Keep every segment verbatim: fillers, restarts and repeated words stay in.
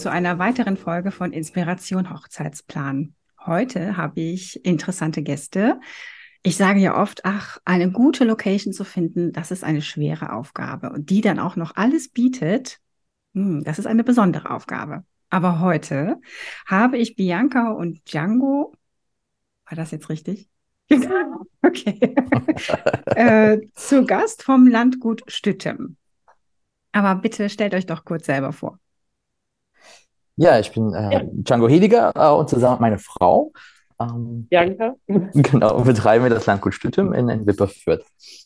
zu einer weiteren Folge von Inspiration Hochzeitsplan. Heute habe ich interessante Gäste. Ich sage ja oft, ach, eine gute Location zu finden, das ist eine schwere Aufgabe. Und die dann auch noch alles bietet, hm, das ist eine besondere Aufgabe. Aber heute habe ich Bianca und Django, war das jetzt richtig? Okay. äh, zu Gast vom Landgut Stüttem. Aber bitte stellt euch doch kurz selber vor. Ja, ich bin äh, Ja, Django Hediger äh, und zusammen mit meiner Frau ähm, Bianca. genau, betreiben wir das Landgut Stüttem in, in Wipperfürth.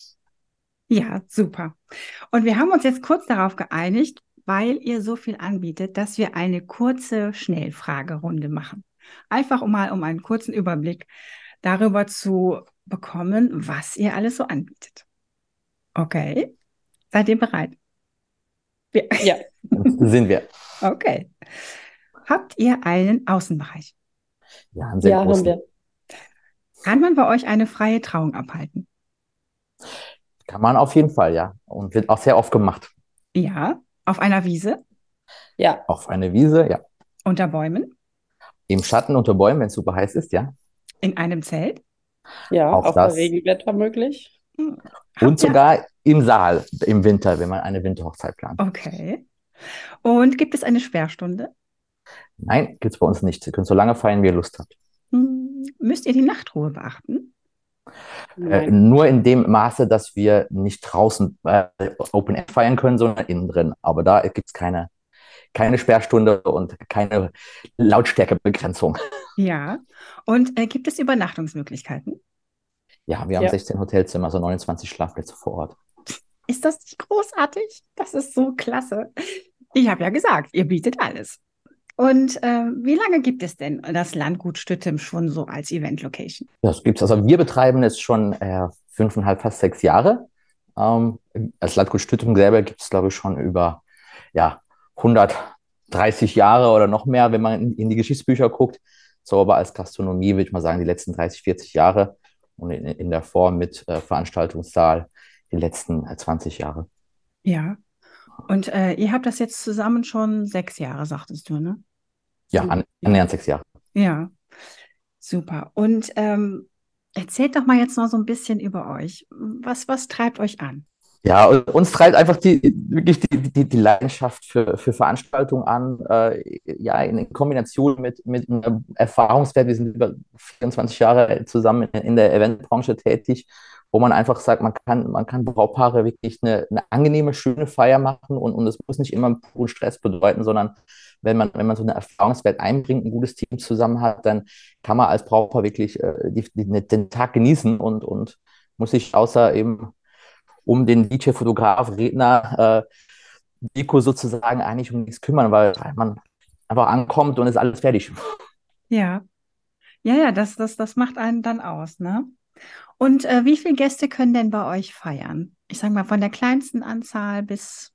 Ja, super. Und wir haben uns jetzt kurz darauf geeinigt, weil ihr so viel anbietet, dass wir eine kurze Schnellfragerunde machen. Einfach um mal um einen kurzen Überblick darüber zu bekommen, was ihr alles so anbietet. Okay, seid ihr bereit? Ja. Ja, Sind wir. Okay. Habt ihr einen Außenbereich? Ja, einen sehr ja, haben großen. wir. Kann man bei euch eine freie Trauung abhalten? Kann man auf jeden Fall, ja. Und wird auch sehr oft gemacht. Ja. Auf einer Wiese? Ja, Auf einer Wiese, ja. Unter Bäumen? Im Schatten unter Bäumen, wenn es super heiß ist, ja. In einem Zelt? ja, Auch auch bei das. Regenwetter möglich. Hm. Und Habt ihr? sogar im Saal im Winter, wenn man eine Winterhochzeit plant. Okay. Und gibt es eine Sperrstunde? Nein, gibt es bei uns nicht. Ihr könnt so lange feiern, wie ihr Lust habt. Hm, müsst ihr die Nachtruhe beachten? Äh, Nein. nur in dem Maße, dass wir nicht draußen äh, Open Air feiern können, sondern innen drin. Aber da gibt es keine keine Sperrstunde und keine Lautstärkebegrenzung. Ja. Und äh, gibt es Übernachtungsmöglichkeiten? Ja, wir haben Ja, sechzehn Hotelzimmer, also neunundzwanzig Schlafplätze vor Ort. Ist das nicht großartig? Das ist so klasse. Ich habe ja gesagt, ihr bietet alles. Und äh, wie lange gibt es denn das Landgut Stüttem schon so als Event-Location? Das gibt's. Also wir betreiben es schon äh, fünfeinhalb, fast sechs Jahre. Ähm, als Landgut Stüttem selber gibt es, glaube ich, schon über ja, hundertdreißig Jahre oder noch mehr, wenn man in, in die Geschichtsbücher guckt. So, aber als Gastronomie würde ich mal sagen, die letzten dreißig, vierzig Jahre und in, in der Form mit äh, Veranstaltungssaal die letzten äh, zwanzig Jahre. Ja. Und äh, ihr habt das jetzt zusammen schon sechs Jahre, sagtest du, ne? Ja, an, Ja. annähernd sechs Jahre. Ja, super. Und ähm, erzählt doch mal jetzt noch so ein bisschen über euch. Was, was treibt euch an? Ja, und uns treibt einfach die, wirklich die, die, die Leidenschaft für, für Veranstaltungen an. Äh, ja, in Kombination mit, mit einem Erfahrungswert. Wir sind über vierundzwanzig Jahre zusammen in, in der Eventbranche tätig, wo man einfach sagt, man kann, man kann Brautpaare wirklich eine, eine angenehme, schöne Feier machen und, und es muss nicht immer puren Stress bedeuten, sondern wenn man, wenn man so einen Erfahrungswert einbringt, ein gutes Team zusammen hat, dann kann man als Brautpaar wirklich äh, die, die, den Tag genießen und, und muss sich außer eben um den D J, Fotograf, Redner, äh, Deko sozusagen eigentlich um nichts kümmern, weil man einfach ankommt und ist alles fertig. Ja, ja, ja, das, das, das macht einen dann aus, ne? Und äh, wie viele Gäste können denn bei euch feiern? Ich sage mal, von der kleinsten Anzahl bis.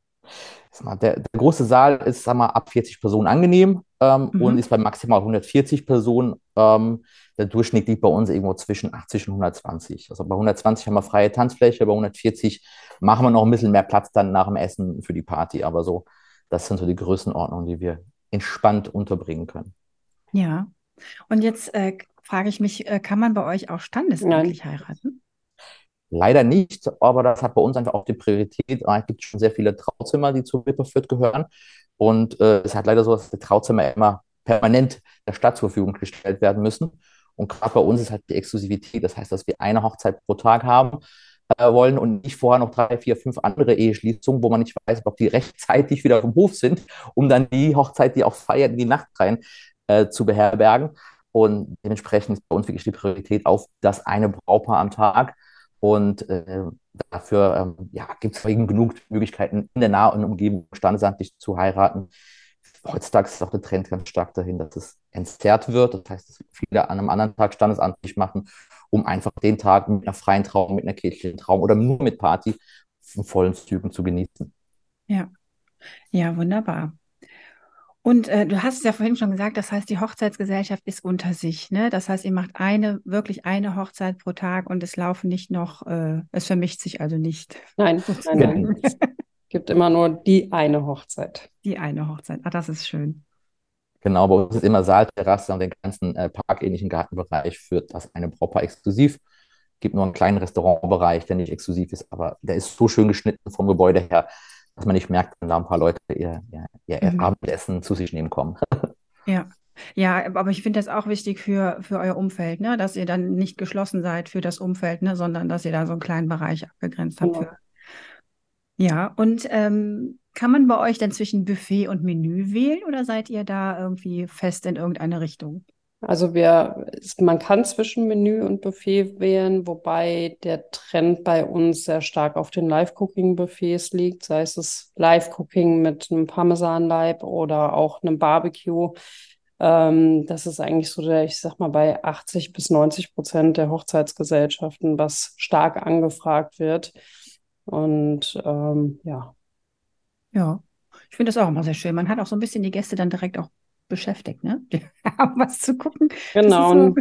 Der, der große Saal ist, sag mal, ab vierzig Personen angenehm ähm, und Mhm. ist bei maximal hundertvierzig Personen. Ähm, der Durchschnitt liegt bei uns irgendwo zwischen achtzig und hundertzwanzig. Also bei hundertzwanzig haben wir freie Tanzfläche, bei hundertvierzig machen wir noch ein bisschen mehr Platz dann nach dem Essen für die Party. Aber so, das sind so die Größenordnungen, die wir entspannt unterbringen können. Ja. Und jetzt äh, frage ich mich, äh, kann man bei euch auch nein. standesamtlich heiraten? Leider nicht, aber das hat bei uns einfach auch die Priorität. Es gibt schon sehr viele Trauzimmer, die zu Wipperfürth gehören. Und äh, es hat leider so, dass die Trauzimmer immer permanent der Stadt zur Verfügung gestellt werden müssen. Und gerade bei uns ist halt die Exklusivität. Das heißt, dass wir eine Hochzeit pro Tag haben äh, wollen und nicht vorher noch drei, vier, fünf andere Eheschließungen, wo man nicht weiß, ob die rechtzeitig wieder vom Hof sind, um dann die Hochzeit, die auch feiert, in die Nacht rein äh, zu beherbergen. Und dementsprechend ist bei uns wirklich die Priorität auf das eine Brautpaar am Tag. Und äh, dafür ähm, ja, gibt es genug Möglichkeiten, in der nahen Umgebung standesamtlich zu heiraten. Heutzutage ist auch der Trend ganz stark dahin, dass es entzerrt wird. Das heißt, dass viele an einem anderen Tag standesamtlich machen, um einfach den Tag mit einer freien Trauung, mit einer kirchlichen Trauung oder nur mit Party in vollen Zügen zu genießen. Ja, ja, wunderbar. Und äh, du hast es ja vorhin schon gesagt, das heißt, die Hochzeitsgesellschaft ist unter sich, ne? Das heißt, ihr macht eine, wirklich eine Hochzeit pro Tag und es laufen nicht noch, äh, es vermischt sich also nicht Nein, nein, nein. sozusagen Es gibt immer nur die eine Hochzeit. die eine Hochzeit. Ah, das ist schön. Genau, bei uns ist immer Saalterrasse und den ganzen äh, parkähnlichen Gartenbereich führt das eine Brautpaar exklusiv. Gibt nur einen kleinen Restaurantbereich, der nicht exklusiv ist, aber der ist so schön geschnitten vom Gebäude her, dass man nicht merkt, wenn da ein paar Leute ihr, ihr, ihr Mhm. Abendessen zu sich nehmen kommen. Ja. Ja, aber ich finde das auch wichtig für, für euer Umfeld, ne? Dass ihr dann nicht geschlossen seid für das Umfeld, ne? Sondern dass ihr da so einen kleinen Bereich abgegrenzt habt für. Genau. Ja, und ähm, kann man bei euch dann zwischen Buffet und Menü wählen oder seid ihr da irgendwie fest in irgendeine Richtung? Also wir, es- man kann zwischen Menü und Buffet wählen, wobei der Trend bei uns sehr stark auf den Live-Cooking-Buffets liegt, sei es das Live-Cooking mit einem Parmesanleib oder auch einem Barbecue. Ähm, das ist eigentlich so der, ich sag mal, bei achtzig bis neunzig Prozent der Hochzeitsgesellschaften, was stark angefragt wird. Und ähm, ja, Ja, ich finde das auch immer sehr schön. Man hat auch so ein bisschen die Gäste dann direkt auch beschäftigt, ne? Die haben was zu gucken. Das ist genau. so. Und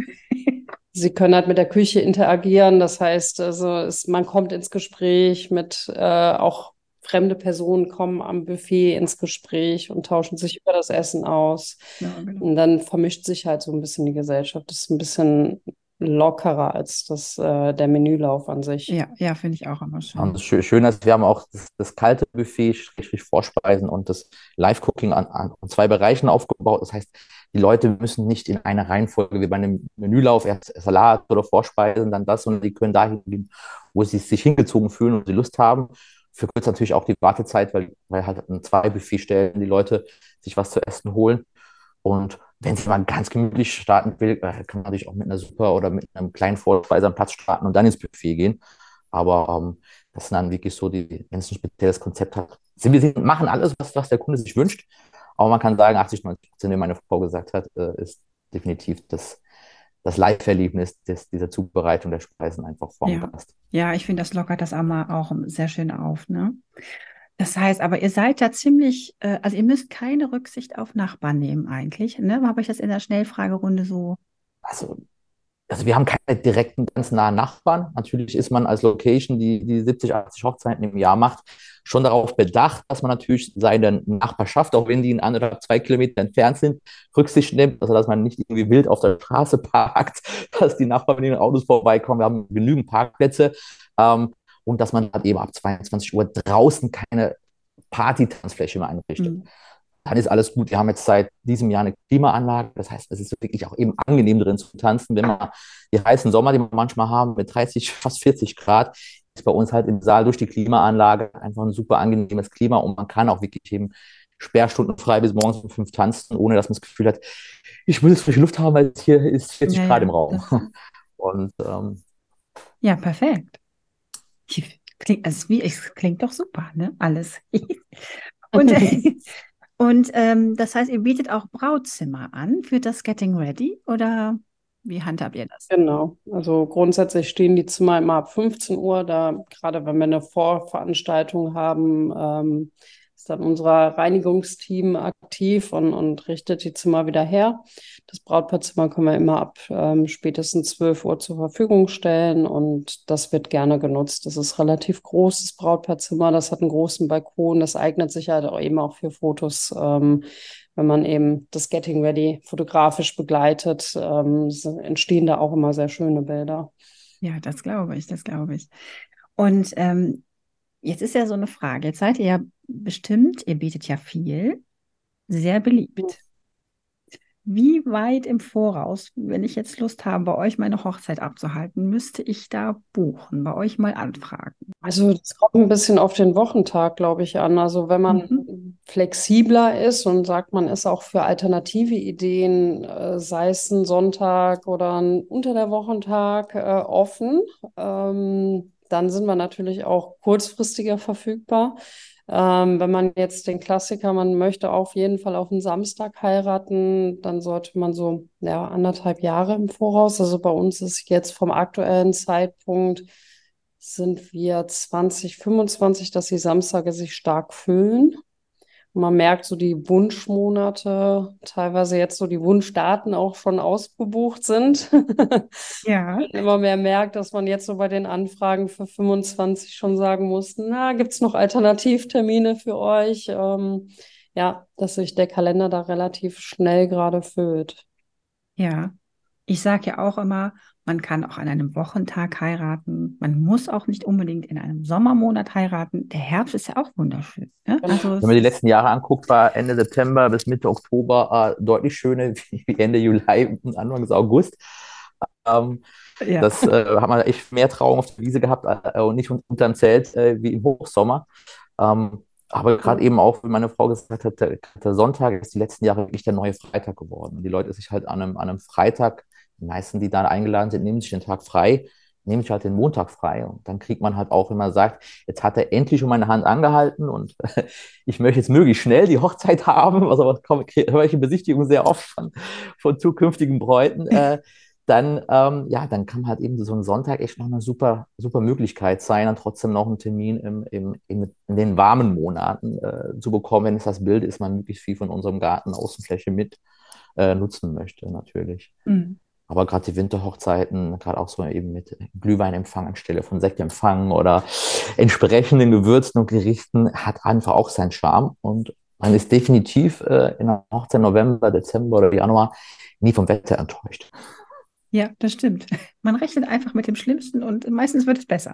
sie können halt mit der Küche interagieren. Das heißt, also es, man kommt ins Gespräch mit äh, auch fremde Personen kommen am Buffet ins Gespräch und tauschen sich über das Essen aus. Ja, genau. Und dann vermischt sich halt so ein bisschen die Gesellschaft. Das ist ein bisschen lockerer als das, äh, der Menülauf an sich. Ja, ja, finde ich auch immer Ja, und schön. das Schö- Schöne ist, wir haben auch das, das kalte Buffet, Schrägstrich Vorspeisen und das Live-Cooking an, an zwei Bereichen aufgebaut. Das heißt, die Leute müssen nicht in einer Reihenfolge wie bei einem Menülauf erst Salat oder Vorspeisen, dann das, sondern die können dahin gehen, wo sie sich hingezogen fühlen und sie Lust haben. Verkürzt natürlich auch die Wartezeit, weil, weil halt an zwei Buffetstellen die Leute sich was zu essen holen. Und wenn sie mal ganz gemütlich starten will, äh, kann man natürlich auch mit einer Suppe oder mit einem kleinen Vorspeise am Platz starten und dann ins Buffet gehen. Aber ähm, das sind dann wirklich so, die, wenn es ein spezielles Konzept hat. Sie, wir sind- machen alles, was, was der Kunde sich wünscht. Aber man kann sagen, achtzig, neunzig Prozent, wie meine Frau gesagt hat, äh, ist definitiv das, das Live-Erlebnis des, dieser Zubereitung der Speisen einfach vorm Ja, Gast. ja, ich finde, das lockert das auch mal auch sehr schön auf, ne? Das heißt, aber ihr seid da ziemlich, äh, also ihr müsst keine Rücksicht auf Nachbarn nehmen eigentlich, ne? Habe ich das in der Schnellfragerunde so? Also also wir haben keine direkten, ganz nahen Nachbarn. Natürlich ist man als Location, die, die siebzig, achtzig Hochzeiten im Jahr macht, schon darauf bedacht, dass man natürlich seine Nachbarschaft, auch wenn die in ein oder zwei Kilometer entfernt sind, Rücksicht nimmt. Also dass man nicht irgendwie wild auf der Straße parkt, dass die Nachbarn mit den Autos vorbeikommen. Wir haben genügend Parkplätze. Ähm, und dass man halt eben ab zweiundzwanzig Uhr draußen keine Party-Tanzfläche mehr einrichtet. Hm. Dann ist alles gut. Wir haben jetzt seit diesem Jahr eine Klimaanlage. Das heißt, es ist wirklich auch eben angenehm drin zu tanzen. Wenn man die heißen Sommer, die wir manchmal haben, mit dreißig, fast vierzig Grad, ist bei uns halt im Saal durch die Klimaanlage einfach ein super angenehmes Klima und man kann auch wirklich eben sperrstundenfrei bis morgens um fünf tanzen, ohne dass man das Gefühl hat, ich will jetzt frische Luft haben, weil hier ist vierzig Ja, Grad ja, im Raum. das, Und ähm, ja, perfekt. Klingt, also wie, es klingt doch super, ne? Alles. Und, und ähm, das heißt, ihr bietet auch Brautzimmer an für das Getting Ready oder wie handhabt ihr das? Genau. Also grundsätzlich stehen die Zimmer immer ab fünfzehn Uhr. Da, gerade wenn wir eine Vorveranstaltung haben, ähm, ist dann unser Reinigungsteam aktiv und, und richtet die Zimmer wieder her. Das Brautpaarzimmer können wir immer ab ähm, spätestens zwölf Uhr zur Verfügung stellen und das wird gerne genutzt. Das ist relativ groß, das Brautpaarzimmer. Das hat einen großen Balkon. Das eignet sich halt auch eben auch für Fotos. Ähm, wenn man eben das Getting Ready fotografisch begleitet, ähm, so entstehen da auch immer sehr schöne Bilder. Ja, das glaube ich, das glaube ich. Und ähm, jetzt ist ja so eine Frage. Jetzt seid ihr ja bestimmt, ihr bietet ja viel, sehr beliebt. Wie weit im Voraus, wenn ich jetzt Lust habe, bei euch meine Hochzeit abzuhalten, müsste ich da buchen, bei euch mal anfragen? Also das kommt ein bisschen auf den Wochentag, glaube ich, an. Also wenn man Mhm. flexibler ist und sagt, man ist auch für alternative Ideen, äh, sei es ein Sonntag oder ein unter der Wochentag, äh, offen, ähm, dann sind wir natürlich auch kurzfristiger verfügbar. Ähm, wenn man jetzt den Klassiker, man möchte auf jeden Fall auf einen Samstag heiraten, dann sollte man so ja, anderthalb Jahre im Voraus. Also bei uns ist jetzt vom aktuellen Zeitpunkt sind wir zwanzig fünfundzwanzig, dass die Samstage sich stark füllen. Und man merkt so die Wunschmonate, teilweise jetzt so die Wunschdaten auch schon ausgebucht sind. Ja, Immer mehr merkt, dass man jetzt so bei den Anfragen für fünfundzwanzig schon sagen muss, na, gibt es noch Alternativtermine für euch? Ähm, ja, dass sich der Kalender da relativ schnell gerade füllt. Ja, ich sage ja auch immer, man kann auch an einem Wochentag heiraten. Man muss auch nicht unbedingt in einem Sommermonat heiraten. Der Herbst ist ja auch wunderschön. Ne? Also Wenn es man die ist, letzten Jahre anguckt, war Ende September bis Mitte Oktober äh, deutlich schöner wie Ende Juli und Anfang August. Ähm, ja. das äh, hat man echt mehr Trauung auf der Wiese gehabt äh, und nicht unterm Zelt äh, wie im Hochsommer. Ähm, aber gerade eben auch, wie meine Frau gesagt hat, der, der Sonntag ist die letzten Jahre wirklich der neue Freitag geworden. Die Leute sich halt an einem, an einem Freitag, die meisten, die da eingeladen sind, nehmen sich den Tag frei, nehmen sich halt den Montag frei. Und dann kriegt man halt auch, wenn man sagt, jetzt hat er endlich um meine Hand angehalten und ich möchte jetzt möglichst schnell die Hochzeit haben, was aber höre ich in Besichtigungen sehr oft von, von zukünftigen Bräuten. Äh, dann, ähm, ja, dann kann halt eben so ein Sonntag echt noch eine super, super Möglichkeit sein, und trotzdem noch einen Termin im, im, im, in den warmen Monaten äh, zu bekommen, wenn es das Bild ist, man möglichst viel von unserem Garten Außenfläche mit äh, nutzen möchte, natürlich. Mhm. Aber gerade die Winterhochzeiten, gerade auch so eben mit Glühweinempfang anstelle von Sektempfang oder entsprechenden Gewürzen und Gerichten, hat einfach auch seinen Charme. Und man ist definitiv äh, in der Hochzeit November, Dezember oder Januar nie vom Wetter enttäuscht. Ja, das stimmt. Man rechnet einfach mit dem Schlimmsten und meistens wird es besser.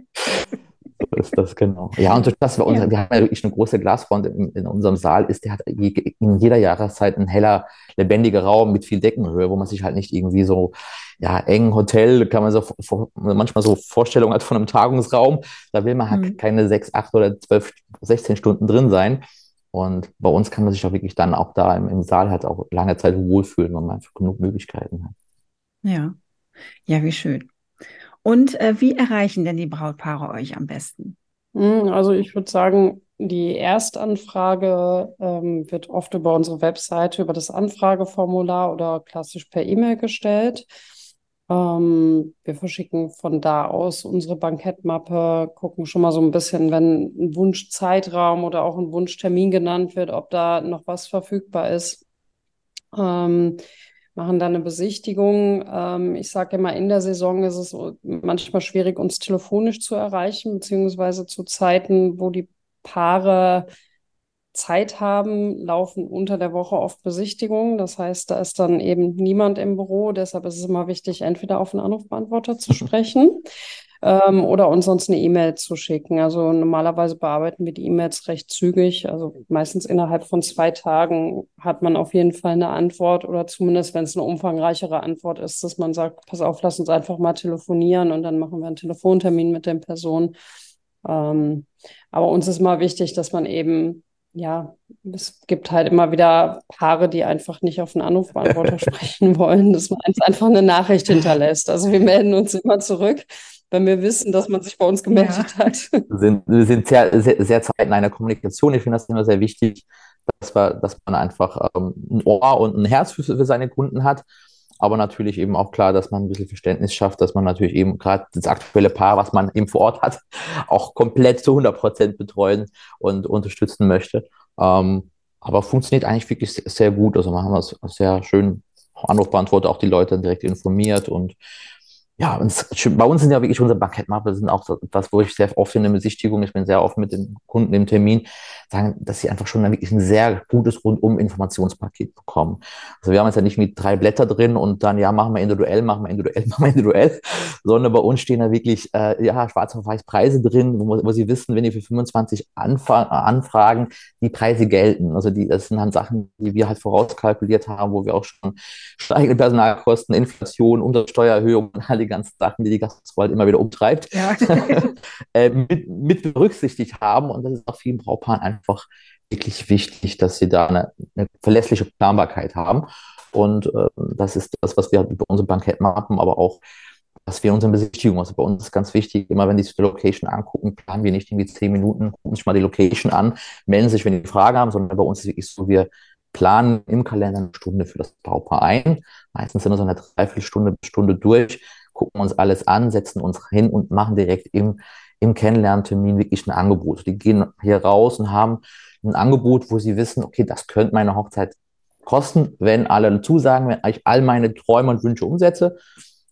So ist das, genau. Ja, und durch das wir, Ja. unser, wir haben ja wirklich eine große Glasfront in, in unserem Saal, ist der hat je- in jeder Jahreszeit ein heller, lebendiger Raum mit viel Deckenhöhe, wo man sich halt nicht irgendwie so, ja, eng Hotel, kann man so vor, manchmal so Vorstellungen hat von einem Tagungsraum, da will man halt Mhm. keine sechs, acht oder zwölf, sechzehn Stunden drin sein. Und bei uns kann man sich auch wirklich dann auch da im, im Saal halt auch lange Zeit wohlfühlen, weil man einfach genug Möglichkeiten hat. Ja. Ja, wie schön. Und äh, wie erreichen denn die Brautpaare euch am besten? Hm, Also ich würde sagen, die Erstanfrage ähm, wird oft über unsere Webseite, über das Anfrageformular oder klassisch per E-Mail gestellt. Ähm, wir verschicken von da aus unsere Bankettmappe, gucken schon mal so ein bisschen, wenn ein Wunschzeitraum oder auch ein Wunschtermin genannt wird, ob da noch was verfügbar ist. Ähm, Machen dann eine Besichtigung. Ähm, ich sage immer, in der Saison ist es so manchmal schwierig, uns telefonisch zu erreichen, beziehungsweise zu Zeiten, wo die Paare Zeit haben, laufen unter der Woche oft Besichtigungen. Das heißt, da ist dann eben niemand im Büro. Deshalb ist es immer wichtig, entweder auf einen Anrufbeantworter zu sprechen ähm, oder uns sonst eine E-Mail zu schicken. Also normalerweise bearbeiten wir die E-Mails recht zügig. Also meistens innerhalb von zwei Tagen hat man auf jeden Fall eine Antwort oder zumindest, wenn es eine umfangreichere Antwort ist, dass man sagt, pass auf, lass uns einfach mal telefonieren und dann machen wir einen Telefontermin mit den Personen. Ähm, aber uns ist mal wichtig, dass man eben ja, es gibt halt immer wieder Paare, die einfach nicht auf einen Anrufbeantworter sprechen wollen, dass man uns einfach eine Nachricht hinterlässt. Also wir melden uns immer zurück, wenn wir wissen, dass man sich bei uns Ja. gemeldet hat. Wir sind, wir sind sehr, sehr, sehr zeitnah in der Kommunikation. Ich finde das immer sehr wichtig, dass, wir, dass man einfach ähm, ein Ohr und ein Herz für, für seine Kunden hat. Aber natürlich eben auch klar, dass man ein bisschen Verständnis schafft, dass man natürlich eben gerade das aktuelle Paar, was man eben vor Ort hat, auch komplett zu hundert Prozent betreuen und unterstützen möchte. Ähm, aber funktioniert eigentlich wirklich sehr, sehr gut. Also wir haben das sehr schön Anrufbeantworter, auch die Leute direkt informiert und ja, und es, bei uns sind ja wirklich unsere Bankettmappe sind auch so etwas, wo ich sehr oft in der Besichtigung, ich bin sehr oft mit den Kunden im Termin, sagen, dass sie einfach schon wirklich ein sehr gutes Rundum-Informationspaket bekommen. Also wir haben jetzt ja nicht mit drei Blätter drin und dann, ja, machen wir individuell, machen wir individuell, machen wir individuell, sondern bei uns stehen da wirklich, äh, ja, schwarz auf weiß Preise drin, wo, wo sie wissen, wenn die für fünfundzwanzig Anfra anfragen, die Preise gelten. Also die, das sind dann Sachen, die wir halt vorauskalkuliert haben, wo wir auch schon steigende Personalkosten, Inflation, Umsatzsteuererhöhung, all die ganzen Sachen, die die Gastro immer wieder umtreibt, Ja. äh, mit, mit berücksichtigt haben. Und das ist auch vielen Brautpaaren einfach wirklich wichtig, dass sie da eine, eine verlässliche Planbarkeit haben. Und äh, das ist das, was wir halt über unsere Bankettmappen, aber auch, was wir in unseren Besichtigungen, also bei uns ist ganz wichtig, immer wenn die die Location angucken, planen wir nicht irgendwie zehn Minuten, gucken sich mal die Location an, melden sich, wenn die Fragen haben, sondern bei uns ist es wirklich so, wir planen im Kalender eine Stunde für das Brautpaar ein. Meistens sind wir so eine Dreiviertelstunde, Stunde durch, gucken uns alles an, setzen uns hin und machen direkt im, im Kennenlerntermin wirklich ein Angebot. Die gehen hier raus und haben ein Angebot, wo sie wissen, okay, das könnte meine Hochzeit kosten, wenn alle zusagen, wenn ich all meine Träume und Wünsche umsetze.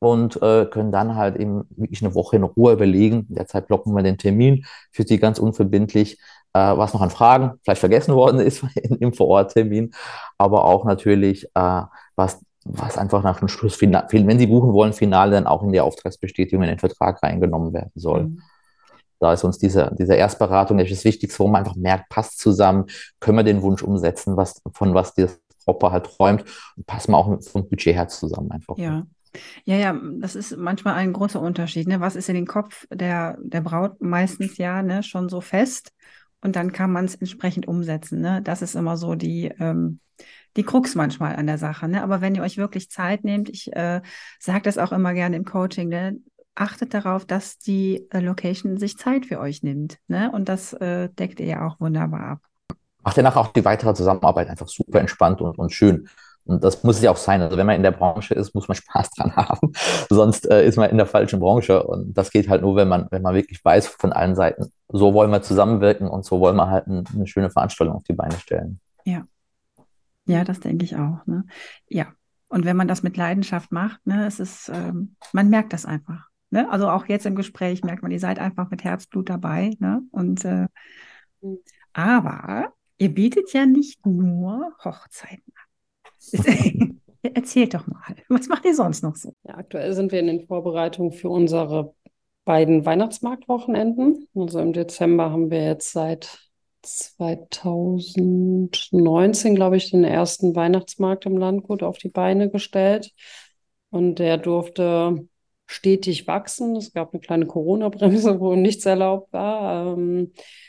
und äh, können dann halt eben wirklich eine Woche in Ruhe überlegen. Derzeit blocken wir den Termin für Sie ganz unverbindlich, äh, was noch an Fragen vielleicht vergessen worden ist in, im Vororttermin, aber auch natürlich, äh, was, was einfach nach dem Schluss, wenn Sie buchen wollen, final dann auch in die Auftragsbestätigung in den Vertrag reingenommen werden soll. Mhm. Da ist uns diese, diese Erstberatung das Wichtigste, wo man einfach merkt, passt zusammen, können wir den Wunsch umsetzen, was, von was das Brautpaar halt träumt und passen wir auch vom Budget her zusammen einfach. Ja. Ja, ja, das ist manchmal ein großer Unterschied, ne? Was ist in den Kopf der, der Braut meistens ja, ne, schon so fest und dann kann man es entsprechend umsetzen, ne? Das ist immer so die, ähm, die Krux manchmal an der Sache, ne? Aber wenn ihr euch wirklich Zeit nehmt, ich äh, sage das auch immer gerne im Coaching, ne? Achtet darauf, dass die äh, Location sich Zeit für euch nimmt, ne? Und das äh, deckt ihr ja auch wunderbar ab. Macht danach auch die weitere Zusammenarbeit einfach super entspannt und, und schön. Und das muss es ja auch sein. Also wenn man in der Branche ist, muss man Spaß dran haben. Sonst äh, ist man in der falschen Branche. Und das geht halt nur, wenn man, wenn man wirklich weiß von allen Seiten, so wollen wir zusammenwirken und so wollen wir halt ein, eine schöne Veranstaltung auf die Beine stellen. Ja, ja, das denke ich auch, ne? Ja. Und wenn man das mit Leidenschaft macht, ne, es ist, ähm, man merkt das einfach. Ne? Also auch jetzt im Gespräch merkt man, ihr seid einfach mit Herzblut dabei, ne? Und äh, aber ihr bietet ja nicht nur Hochzeiten an. Erzählt doch mal, was macht ihr sonst noch so? Ja, aktuell sind wir in den Vorbereitungen für unsere beiden Weihnachtsmarktwochenenden. Also im Dezember haben wir jetzt seit zwanzig neunzehn, glaube ich, den ersten Weihnachtsmarkt im Landgut auf die Beine gestellt. Und der durfte stetig wachsen. Es gab eine kleine Corona-Bremse, wo nichts erlaubt war. Ähm,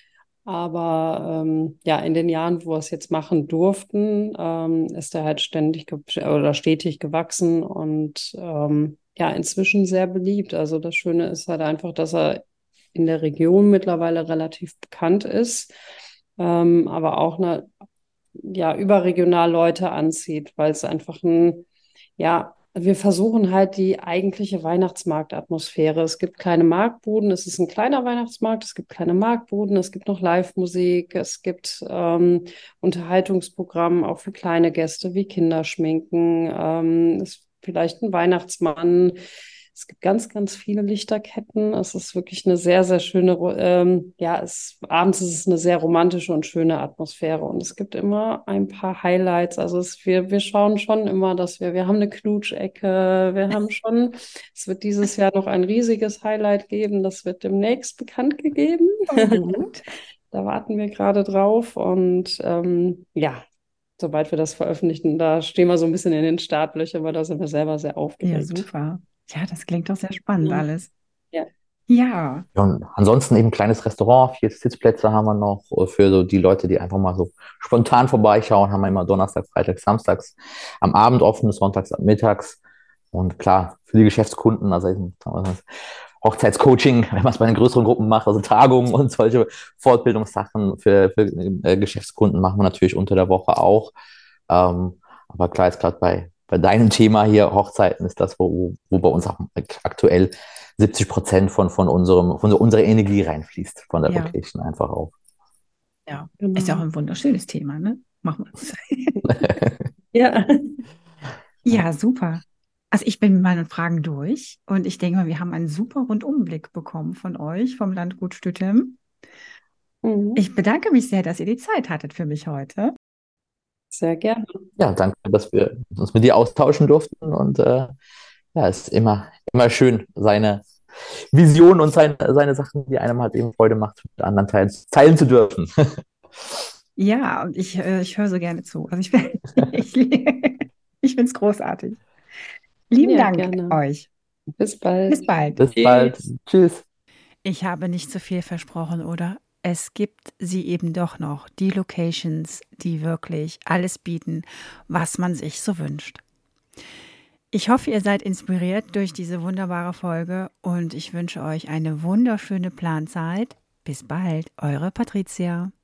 aber ähm, ja, in den Jahren, wo wir es jetzt machen durften, ähm, ist er halt ständig ge- oder stetig gewachsen und ähm, ja, inzwischen sehr beliebt. Also das Schöne ist halt einfach, dass er in der Region mittlerweile relativ bekannt ist, ähm, aber auch eine, ja, überregional Leute anzieht, weil es einfach ein, ja, wir versuchen halt die eigentliche Weihnachtsmarktatmosphäre. Es gibt kleine Marktbuden, es ist ein kleiner Weihnachtsmarkt, es gibt kleine Marktbuden, es gibt noch Live-Musik, es gibt ähm, Unterhaltungsprogramm auch für kleine Gäste wie Kinderschminken, ähm, es ist vielleicht ein Weihnachtsmann. Es gibt ganz, ganz viele Lichterketten. Es ist wirklich eine sehr, sehr schöne, ähm, ja, es, abends ist es eine sehr romantische und schöne Atmosphäre. Und es gibt immer ein paar Highlights. Also es, wir, wir schauen schon immer, dass wir, wir haben eine Knutschecke, wir haben schon, es wird dieses Jahr noch ein riesiges Highlight geben. Das wird demnächst bekannt gegeben. Oh, gut. Da warten wir gerade drauf. Und ähm, ja, sobald wir das veröffentlichen, da stehen wir so ein bisschen in den Startlöchern, weil da sind wir selber sehr Ja, aufgeregt. super. Ja, das klingt doch sehr spannend Ja. alles. Ja. Ja, Ja, und ansonsten eben ein kleines Restaurant, vier Sitzplätze haben wir noch äh, für so die Leute, die einfach mal so spontan vorbeischauen, haben wir immer Donnerstag, Freitag, Samstags am Abend offen, sonntags ab mittags. Und klar, für die Geschäftskunden, also eben, sagen wir mal, Hochzeitscoaching, wenn man es bei den größeren Gruppen macht, also Tagungen und solche Fortbildungssachen für, für äh, Geschäftskunden machen wir natürlich unter der Woche auch. Ähm, aber klar, jetzt gerade bei, bei deinem Thema hier, Hochzeiten, ist das, wo, wo bei uns auch aktuell siebzig Prozent von, von, unserem, von unserer Energie reinfließt, von der ja, Location einfach auch. ja. Ist ja auch Genau. ein wunderschönes Thema, ne? Machen wir es. Ja. Ja, super. Also ich bin mit meinen Fragen durch und ich denke mal, wir haben einen super Rundumblick bekommen von euch, vom Landgut Stüttem. Mhm. Ich bedanke mich sehr, dass ihr die Zeit hattet für mich heute. Sehr gerne. Ja, danke, dass wir uns mit dir austauschen durften. Und äh, ja, es ist immer, immer schön, seine Vision und seine, seine Sachen, die einem halt eben Freude macht, mit anderen teilen, teilen zu dürfen. Ja, und ich, äh, ich höre so gerne zu. Also ich, bin- ich, ich finde es großartig. Lieben Ja, Dank gerne. euch. Bis Bis bald. bald. Bis bald. Tschüss. Tschüss. Ich habe nicht zu viel versprochen, oder? Es gibt sie eben doch noch, die Locations, die wirklich alles bieten, was man sich so wünscht. Ich hoffe, ihr seid inspiriert durch diese wunderbare Folge und ich wünsche euch eine wunderschöne Planzeit. Bis bald, eure Patricia.